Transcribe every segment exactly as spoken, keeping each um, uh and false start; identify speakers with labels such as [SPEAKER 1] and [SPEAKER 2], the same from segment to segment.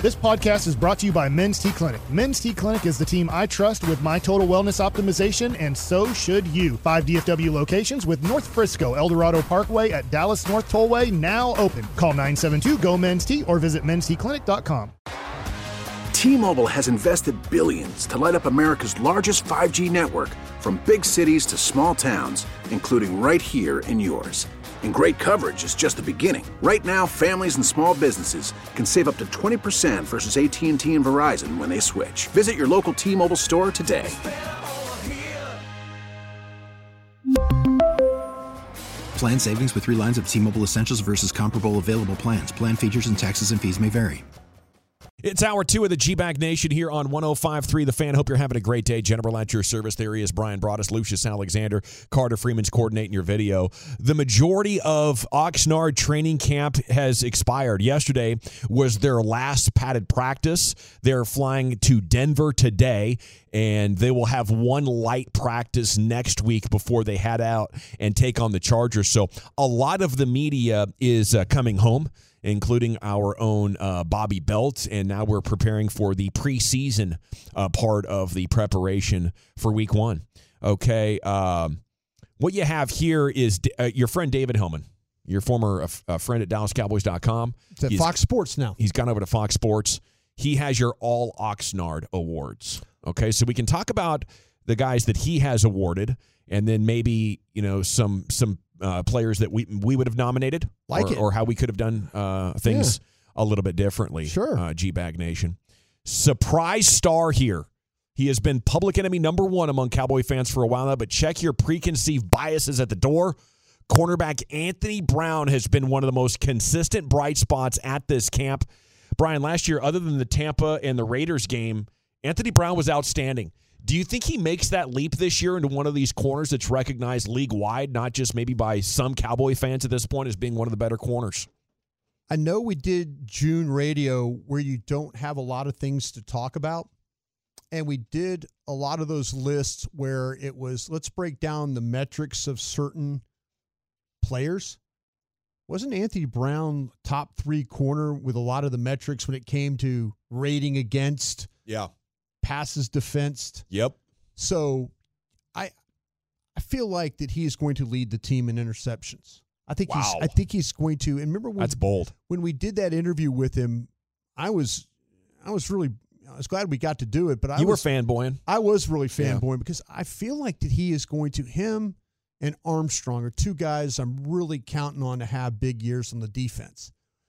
[SPEAKER 1] This podcast is brought to you by Men's T Clinic. Men's T Clinic is the team I trust with my total wellness optimization, and so should you. Five D F W locations with North Frisco, El Dorado Parkway at Dallas North Tollway now open. Call nine seven two, G O, MEN's T or visit mens t clinic dot com.
[SPEAKER 2] T-Mobile has invested billions to light up America's largest five G network, from big cities to small towns, including right here in yours. And great coverage is just the beginning. Right now, families and small businesses can save up to twenty percent versus A T and T and Verizon when they switch. Visit your local T-Mobile store today.
[SPEAKER 3] Plan savings with three lines of T-Mobile Essentials versus comparable available plans. Plan features and taxes and fees may vary.
[SPEAKER 4] It's hour two of the G-Bag Nation here on one oh five point three The Fan. Hope you're having a great day. General at your service. There he is, Brian Broaddus, Lucius Alexander, Carter Freeman's coordinating your video. The majority of Oxnard training camp has expired. Yesterday was their last padded practice. They're flying to Denver today, and they will have one light practice next week before they head out and take on the Chargers. So a lot of the media is uh, coming home, including our own uh, Bobby Belt, and now we're preparing for the preseason uh, part of the preparation for week one. Okay, um, what you have here is uh, your friend David Hellman, your former uh, uh, friend at Dallas Cowboys dot com.
[SPEAKER 5] It's at
[SPEAKER 4] he's,
[SPEAKER 5] Fox Sports now.
[SPEAKER 4] He's gone over to Fox Sports. He has your All Oxnard Awards. Okay, so we can talk about the guys that he has awarded, and then maybe, you know, some some Uh, players that we we would have nominated,
[SPEAKER 5] like
[SPEAKER 4] or,
[SPEAKER 5] it.
[SPEAKER 4] or how we could have done uh, things yeah. a little bit differently.
[SPEAKER 5] Sure.
[SPEAKER 4] Uh, G-Bag Nation. Surprise star here. He has been public enemy number one among Cowboy fans for a while now, but check your preconceived biases at the door. Cornerback Anthony Brown has been one of the most consistent bright spots at this camp. Brian, last year, other than the Tampa and the Raiders game, Anthony Brown was outstanding. Do you think he makes that leap this year into one of these corners that's recognized league-wide, not just maybe by some Cowboy fans at this point, as being one of the better corners?
[SPEAKER 5] I know we did June radio where you don't have a lot of things to talk about, and we did a lot of those lists where it was, let's break down the metrics of certain players. Wasn't Anthony Brown top three corner with a lot of the metrics when it came to rating against?
[SPEAKER 4] Yeah.
[SPEAKER 5] Passes defensed.
[SPEAKER 4] Yep.
[SPEAKER 5] So I I feel like that he is going to lead the team in interceptions. I think
[SPEAKER 4] wow.
[SPEAKER 5] he's I think he's going to. And remember when,
[SPEAKER 4] that's bold.
[SPEAKER 5] When we did that interview with him, I was I was really I was glad we got to do it, but I
[SPEAKER 4] You
[SPEAKER 5] was,
[SPEAKER 4] were fanboying.
[SPEAKER 5] I was really fanboying
[SPEAKER 4] yeah.
[SPEAKER 5] because I feel like that he is going to him and Armstrong are two guys I'm really counting on to have big years on the defense.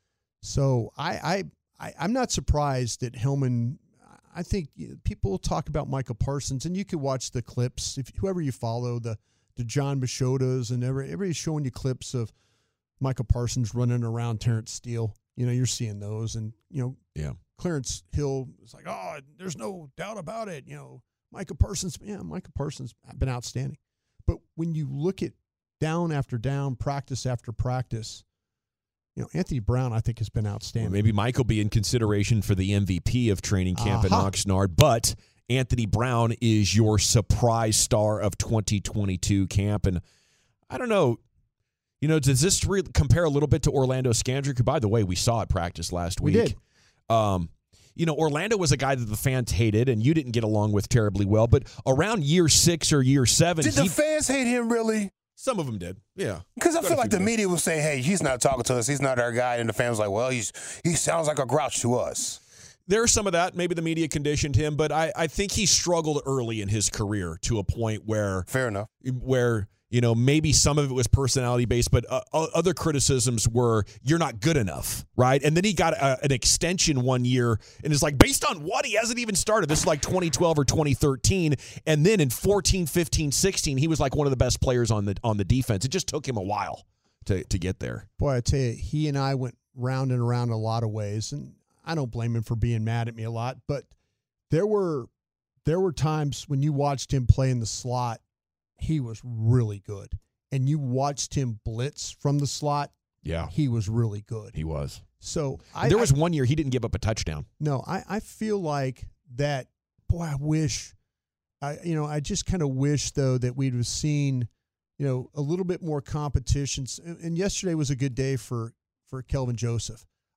[SPEAKER 5] So I I, I I'm not surprised that Hellman. I think people talk about Micah Parsons, and you can watch the clips. If whoever you follow, the the John Machotas, and every, everybody's showing you clips of Micah Parsons running around Terrence Steele. You know, you're seeing those, and you know,
[SPEAKER 4] yeah.
[SPEAKER 5] Clarence Hill is like, oh, there's no doubt about it. You know, Micah Parsons, yeah, Micah Parsons been outstanding. But when you look at down after down, practice after practice, you know, Anthony Brown, I think, has been outstanding.
[SPEAKER 4] Well, maybe Mike will be in consideration for the M V P of training camp uh-huh. in Oxnard, but Anthony Brown is your surprise star of twenty twenty-two camp. And I don't know, you know, does this re- compare a little bit to Orlando Scandrick, who, by the way, we saw at practice last week?
[SPEAKER 5] We did.
[SPEAKER 4] Um, you know, Orlando was a guy that the fans hated, and you didn't get along with terribly well. But around year six or year seven,
[SPEAKER 6] did the fans hate him really?
[SPEAKER 4] Some of them did, yeah.
[SPEAKER 6] Because I
[SPEAKER 4] Got
[SPEAKER 6] feel like the
[SPEAKER 4] did.
[SPEAKER 6] media was saying, hey, he's not talking to us. He's not our guy. And the fans were like, well, he's he sounds like a grouch to us.
[SPEAKER 4] There's some of that. Maybe the media conditioned him, but I, I think he struggled early in his career to a point where
[SPEAKER 6] fair enough,
[SPEAKER 4] where you know maybe some of it was personality based, but uh, other criticisms were you're not good enough, right? And then he got a, an extension one year, and it's like based on what? He hasn't even started. This is like twenty twelve or twenty thirteen, and then in fourteen, fifteen, sixteen, he was like one of the best players on the on the defense. It just took him a while to to get there.
[SPEAKER 5] Boy, I tell you, he and I went round and around in a lot of ways, and I don't blame him for being mad at me a lot, but there were there were times when you watched him play in the slot, he was really good. And you watched him blitz from the slot,
[SPEAKER 4] yeah,
[SPEAKER 5] he was really good.
[SPEAKER 4] He was.
[SPEAKER 5] So I,
[SPEAKER 4] there was
[SPEAKER 5] I,
[SPEAKER 4] one year he didn't give up a touchdown.
[SPEAKER 5] No, I, I feel like that, boy, I wish, I you know, I just kind of wish, though, that we'd have seen, you know, a little bit more competition. And yesterday was a good day for, for Kelvin Joseph.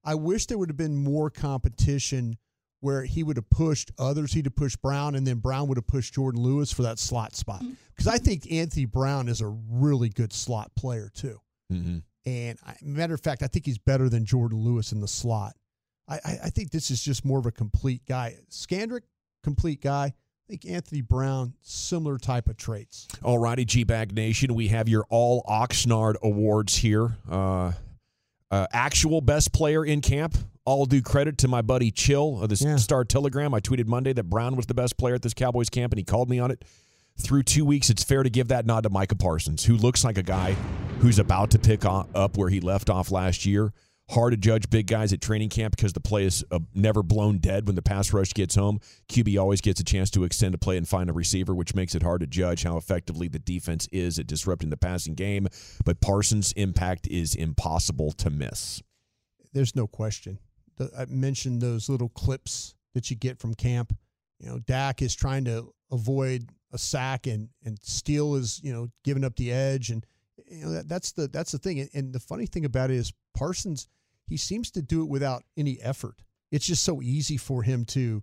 [SPEAKER 5] I wish there would have been more competition where he would have pushed others. He'd have pushed Brown, and then Brown would have pushed Jordan Lewis for that slot spot. Because I think Anthony Brown is a really good slot player too.
[SPEAKER 4] Mm-hmm.
[SPEAKER 5] And I, matter of fact, I think he's better than Jordan Lewis in the slot. I, I, I think this is just more of a complete guy. Scandrick, complete guy. I think Anthony Brown, similar type of traits.
[SPEAKER 4] All righty, G-Bag Nation. We have your all Oxnard awards here. Uh, uh, actual best player in camp. All due credit to my buddy Chill of the
[SPEAKER 5] Yeah.
[SPEAKER 4] Star Telegram. I tweeted Monday that Brown was the best player at this Cowboys camp, and he called me on it. Through two weeks, it's fair to give that nod to Micah Parsons, who looks like a guy who's about to pick up where he left off last year. Hard to judge big guys at training camp because the play is uh, never blown dead when the pass rush gets home. Q B always gets a chance to extend a play and find a receiver, which makes it hard to judge how effectively the defense is at disrupting the passing game. But Parsons' impact is impossible to miss.
[SPEAKER 5] There's no question. The, I mentioned those little clips that you get from camp. You know, Dak is trying to avoid a sack, and and Steele is, you know, giving up the edge, and you know that, that's the that's the thing. And, and the funny thing about it is Parsons, he seems to do it without any effort. It's just so easy for him to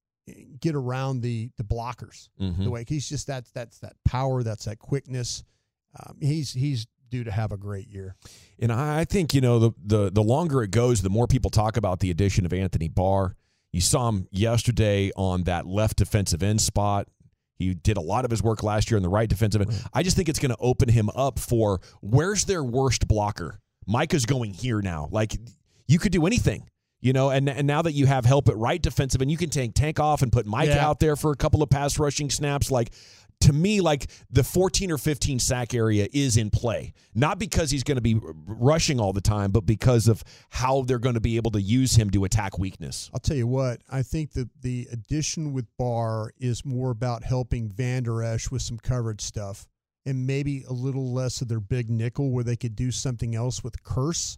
[SPEAKER 5] get around the the blockers.
[SPEAKER 4] Mm-hmm.
[SPEAKER 5] The way he's just that's that's that power, that's that quickness. Um, he's he's due to have a great year.
[SPEAKER 4] And I think, you know, the, the the longer it goes, the more people talk about the addition of Anthony Barr. You saw him yesterday on that left defensive end spot. He did a lot of his work last year on the right defensive end. I just think it's going to open him up for where's their worst blocker. Micah's going here now. Like, you could do anything, you know, and and now that you have help at right defensive end, you can take tank off and put Micah
[SPEAKER 5] Yeah.
[SPEAKER 4] out there for a couple of pass rushing snaps. Like, to me, like the fourteen or fifteen sack area is in play, not because he's going to be rushing all the time, but because of how they're going to be able to use him to attack weakness.
[SPEAKER 5] I'll tell you what, I think that the addition with Barr is more about helping Van Der Esch with some coverage stuff and maybe a little less of their big nickel where they could do something else with Curse.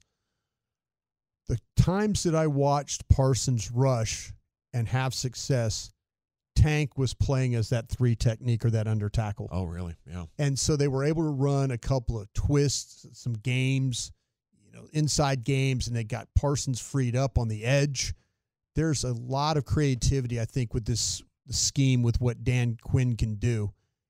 [SPEAKER 5] The times that I watched Parsons rush and have success, Tank was playing as that three technique or that under tackle.
[SPEAKER 4] Oh, really? Yeah.
[SPEAKER 5] And so they were able to run a couple of twists, some games, you know, inside games, and they got Parsons freed up on the edge. There's a lot of creativity, I think, with this scheme with what Dan Quinn can do.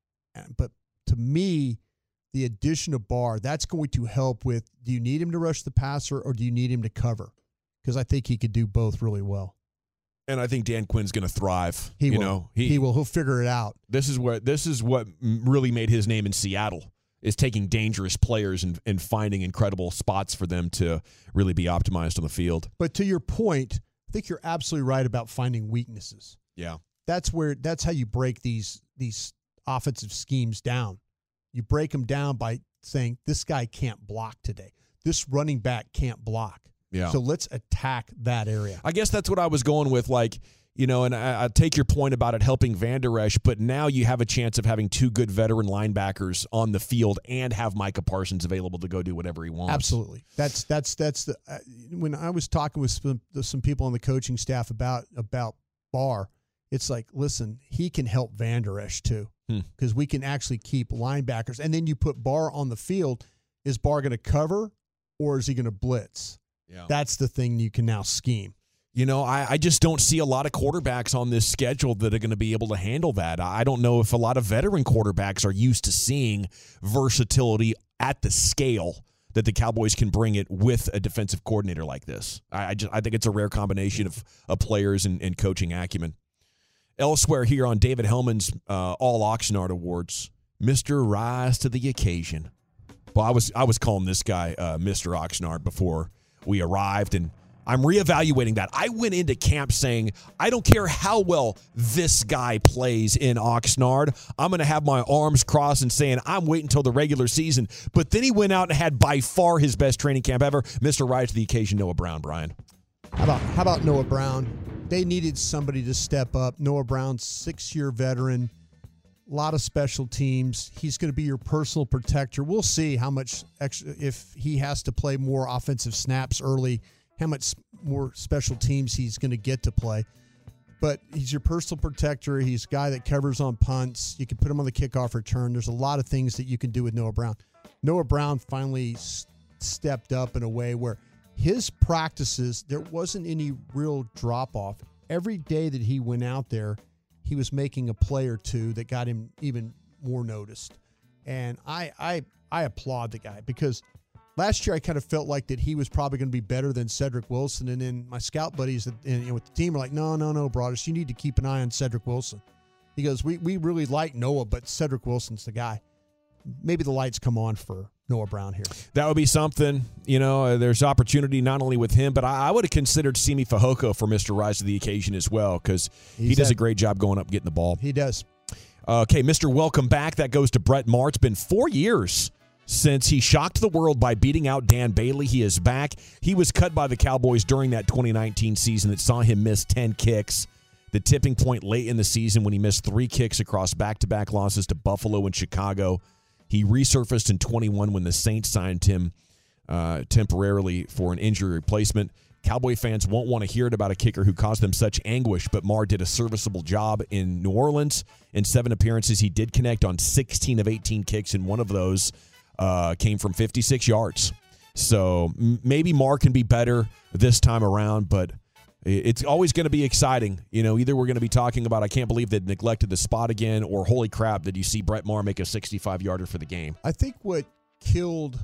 [SPEAKER 5] But to me, the addition of Barr, that's going to help with, do you need him to rush the passer or do you need him to cover? Because I think he could do both really well.
[SPEAKER 4] And I think Dan Quinn's going to thrive.
[SPEAKER 5] He
[SPEAKER 4] you
[SPEAKER 5] will.
[SPEAKER 4] know,
[SPEAKER 5] he, he will. He'll figure it out.
[SPEAKER 4] This is what this is what really made his name in Seattle, is taking dangerous players and, and finding incredible spots for them to really be optimized on the field.
[SPEAKER 5] But to your point, I think you're absolutely right about finding weaknesses.
[SPEAKER 4] Yeah.
[SPEAKER 5] That's where that's how you break these these offensive schemes down. You break them down by saying this guy can't block today. This running back can't block.
[SPEAKER 4] Yeah.
[SPEAKER 5] So let's attack that area.
[SPEAKER 4] I guess that's what I was going with, like, you know, and I, I take your point about it helping Van Der Esch, but now you have a chance of having two good veteran linebackers on the field and have Micah Parsons available to go do whatever he wants.
[SPEAKER 5] Absolutely. That's that's that's the uh, when I was talking with some, some people on the coaching staff about about Barr, it's like, listen, he can help Van Der Esch too, because hmm. we can actually keep linebackers. And then you put Barr on the field. Is Barr going to cover or is he going to blitz?
[SPEAKER 4] Yeah.
[SPEAKER 5] That's the thing you can now scheme.
[SPEAKER 4] You know, I, I just don't see a lot of quarterbacks on this schedule that are going to be able to handle that. I don't know if a lot of veteran quarterbacks are used to seeing versatility at the scale that the Cowboys can bring it with a defensive coordinator like this. I, I, just, I think it's a rare combination of, of players and, and coaching acumen. Elsewhere here on David Hellman's uh, All Oxnard Awards, Mister Rise to the Occasion. Well, I was I was calling this guy uh, Mister Oxnard before we arrived, and I'm reevaluating that. I went into camp saying, I don't care how well this guy plays in Oxnard. I'm going to have my arms crossed and saying, I'm waiting until the regular season. But then he went out and had by far his best training camp ever. Mister Rise to the Occasion, Noah Brown, Brian.
[SPEAKER 5] How about, how about Noah Brown? They needed somebody to step up. Noah Brown, six-year veteran, a lot of special teams. He's going to be your personal protector. We'll see how much extra, if he has to play more offensive snaps early, how much more special teams he's going to get to play. But he's your personal protector. He's a guy that covers on punts. You can put him on the kickoff return. There's a lot of things that you can do with Noah Brown. Noah Brown finally s- stepped up in a way where his practices, there wasn't any real drop-off. Every day that he went out there, he was making a play or two that got him even more noticed. And I I I applaud the guy because last year I kind of felt like that he was probably going to be better than Cedric Wilson. And then my scout buddies and, you know, with the team are like, no, no, no, Broadus, you need to keep an eye on Cedric Wilson. He goes, we, we really like Noah, but Cedric Wilson's the guy. Maybe the lights come on for Noah Brown here.
[SPEAKER 4] That would be something. You know, uh, there's opportunity not only with him, but I, I would have considered Simi Fehoko for Mister Rise to the occasion as well because he does had, a great job going up getting the ball.
[SPEAKER 5] He does.
[SPEAKER 4] Uh, okay, Mister Welcome Back. That goes to Brett Maher. It's been four years since he shocked the world by beating out Dan Bailey. He is back. He was cut by the Cowboys during that twenty nineteen season that saw him miss ten kicks. The tipping point late in the season when he missed three kicks across back-to-back losses to Buffalo and Chicago. He resurfaced in twenty-one when the Saints signed him uh, temporarily for an injury replacement. Cowboy fans won't want to hear it about a kicker who caused them such anguish, but Maher did a serviceable job in New Orleans. In seven appearances, he did connect on sixteen of eighteen kicks, and one of those uh, came from fifty-six yards. So m- maybe Maher can be better this time around, but it's always going to be exciting. You know, either we're going to be talking about, I can't believe they neglected the spot again, or holy crap, did you see Brett Maher make a sixty-five-yarder for the game?
[SPEAKER 5] I think what killed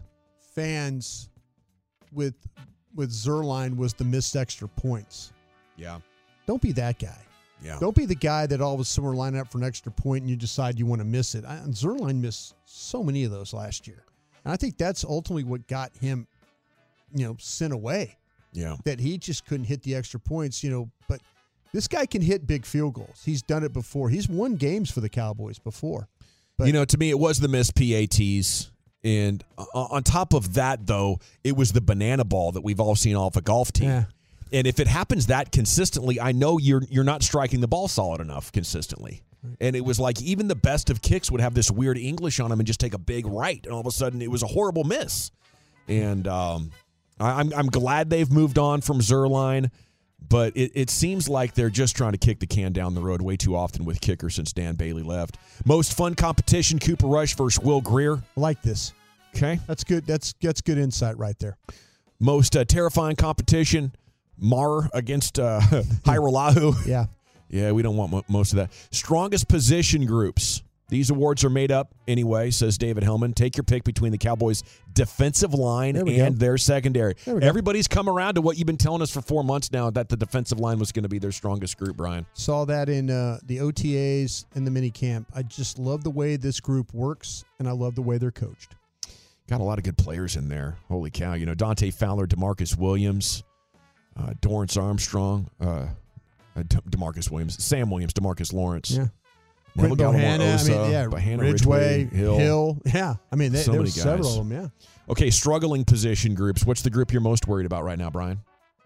[SPEAKER 5] fans with with Zuerlein was the missed extra points.
[SPEAKER 4] Yeah.
[SPEAKER 5] Don't be that guy.
[SPEAKER 4] Yeah.
[SPEAKER 5] Don't be the guy that all of a sudden we're lining up for an extra point and you decide you want to miss it. I, and Zuerlein missed so many of those last year. And I think that's ultimately what got him, you know, sent away.
[SPEAKER 4] Yeah.
[SPEAKER 5] That he just couldn't hit the extra points, you know. But this guy can hit big field goals. He's done it before. He's won games for the Cowboys before. But,
[SPEAKER 4] you know, to me, it was the missed P A Ts. And on top of that, though, it was the banana ball that we've all seen off a golf team.
[SPEAKER 5] Yeah.
[SPEAKER 4] And if it happens that consistently, I know you're you're not striking the ball solid enough consistently. Right. And it was like even the best of kicks would have this weird English on them and just take a big right. And all of a sudden, it was a horrible miss. And um, I, I'm I'm glad they've moved on from Zuerlein. But it, it seems like they're just trying to kick the can down the road way too often with kickers since Dan Bailey left. Most fun competition, Cooper Rush versus Will Greer.
[SPEAKER 5] I like this.
[SPEAKER 4] Okay.
[SPEAKER 5] That's good. That's that's good insight right there.
[SPEAKER 4] Most uh, terrifying competition, Maher against uh, Hairolahu.
[SPEAKER 5] Yeah.
[SPEAKER 4] Yeah, we don't want mo- most of that. Strongest position groups. These awards are made up anyway, says David Hellman. Take your pick between the Cowboys' defensive line and
[SPEAKER 5] go.
[SPEAKER 4] their secondary. Everybody's come around to what you've been telling us for four months now, that the defensive line was going to be their strongest group, Brian.
[SPEAKER 5] Saw that in uh, the O T As and the mini camp. I just love the way this group works, and I love the way they're coached.
[SPEAKER 4] Got a lot of good players in there. Holy cow. You know, Dante Fowler, DeMarcus Williams, uh, Dorrance Armstrong, uh, uh, De- DeMarcus Williams, Sam Williams, DeMarcus Lawrence.
[SPEAKER 5] Yeah.
[SPEAKER 4] Quinn
[SPEAKER 5] Bohanna,
[SPEAKER 4] Osa,
[SPEAKER 5] I mean, yeah,
[SPEAKER 4] Bohanna,
[SPEAKER 5] Ridgeway,
[SPEAKER 4] Ridgeway, Hill.
[SPEAKER 5] Hill. Yeah, I mean, they,
[SPEAKER 4] so
[SPEAKER 5] there
[SPEAKER 4] many
[SPEAKER 5] was
[SPEAKER 4] guys.
[SPEAKER 5] several of them, yeah.
[SPEAKER 4] Okay, struggling position groups. What's the group you're most worried about right now, Brian?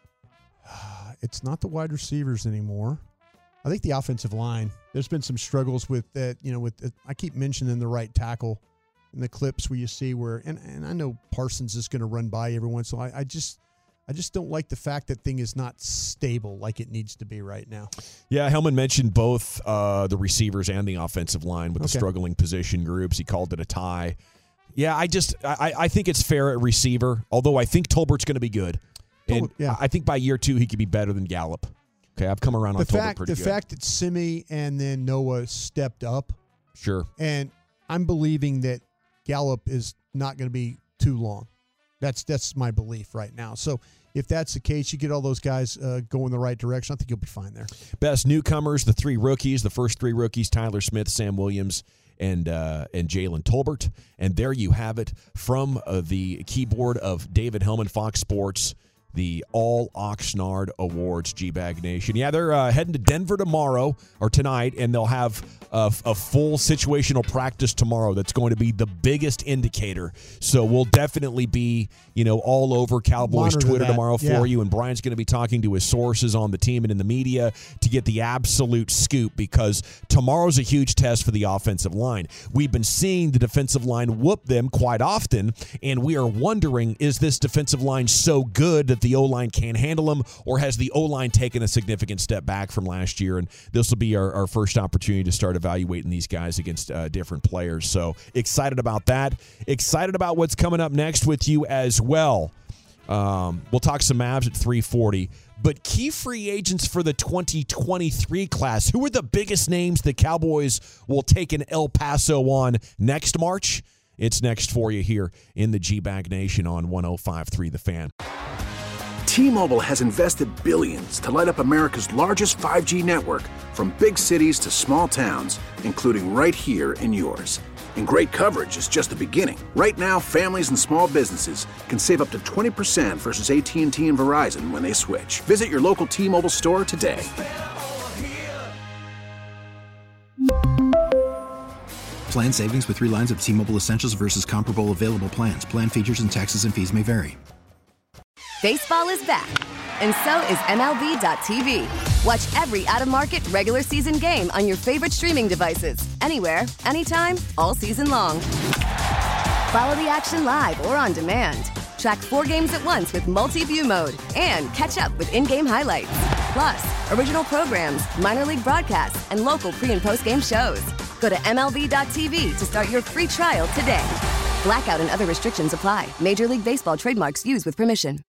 [SPEAKER 5] It's not the wide receivers anymore. I think the offensive line. There's been some struggles with that, you know, with uh, I keep mentioning the right tackle in the clips where you see where, and, and I know Parsons is going to run by every once in a while. I, I just I just don't like the fact that thing is not stable like it needs to be right now.
[SPEAKER 4] Yeah, Hellman mentioned both uh, the receivers and the offensive line with
[SPEAKER 5] Okay.
[SPEAKER 4] the struggling position groups. He called it a tie. Yeah, I just I, I think it's fair at receiver, although I think Tolbert's going to be good. And
[SPEAKER 5] Tol- yeah.
[SPEAKER 4] I think by year two he could be better than Gallup. Okay, I've come around on
[SPEAKER 5] The
[SPEAKER 4] Tolbert
[SPEAKER 5] fact
[SPEAKER 4] pretty
[SPEAKER 5] the
[SPEAKER 4] good.
[SPEAKER 5] fact that Simi and then Noah stepped up,
[SPEAKER 4] Sure.
[SPEAKER 5] and I'm believing that Gallup is not going to be too long. That's that's my belief right now. So if that's the case, you get all those guys uh, going the right direction. I think you'll be fine there.
[SPEAKER 4] Best newcomers, the three rookies, the first three rookies, Tyler Smith, Sam Williams, and uh, and Jalen Tolbert. And there you have it from uh, the keyboard of David Hellman, Fox Sports, the All Oxnard Awards, G-Bag Nation. Yeah, they're uh, heading to Denver tomorrow or tonight, and they'll have a, a full situational practice tomorrow. That's going to be the biggest indicator. So we'll definitely be, you know, all over Cowboys
[SPEAKER 5] Monitor
[SPEAKER 4] Twitter
[SPEAKER 5] that.
[SPEAKER 4] tomorrow for
[SPEAKER 5] Yeah.
[SPEAKER 4] you. And Brian's going to be talking to his sources on the team and in the media to get the absolute scoop, because tomorrow's a huge test for the offensive line. We've been seeing the defensive line whoop them quite often, and we are wondering, is this defensive line so good that the O-line can't handle them, or has the O-line taken a significant step back from last year? And this will be our, our first opportunity to start evaluating these guys against uh, different players. So excited about that. Excited about what's coming up next with you as well. Um, we'll talk some Mavs at three forty. But key free agents for the twenty twenty-three class, who are the biggest names the Cowboys will take in El Paso on next March? It's next for you here in the G-Bag Nation on one oh five point three The Fan.
[SPEAKER 2] T-Mobile has invested billions to light up America's largest five G network, from big cities to small towns, including right here in yours. And great coverage is just the beginning. Right now, families and small businesses can save up to twenty percent versus A T and T and Verizon when they switch. Visit your local T-Mobile store today.
[SPEAKER 3] Plan savings with three lines of T-Mobile Essentials versus comparable available plans. Plan features and taxes and fees may vary.
[SPEAKER 7] Baseball is back, and so is M L B dot T V. Watch every out-of-market regular season game on your favorite streaming devices, anywhere, anytime, all season long. Follow the action live or on demand. Track four games at once with multi-view mode and catch up with in-game highlights. Plus, original programs, minor league broadcasts, and local pre- and post-game shows. Go to M L B dot T V to start your free trial today. Blackout and other restrictions apply. Major League Baseball trademarks used with permission.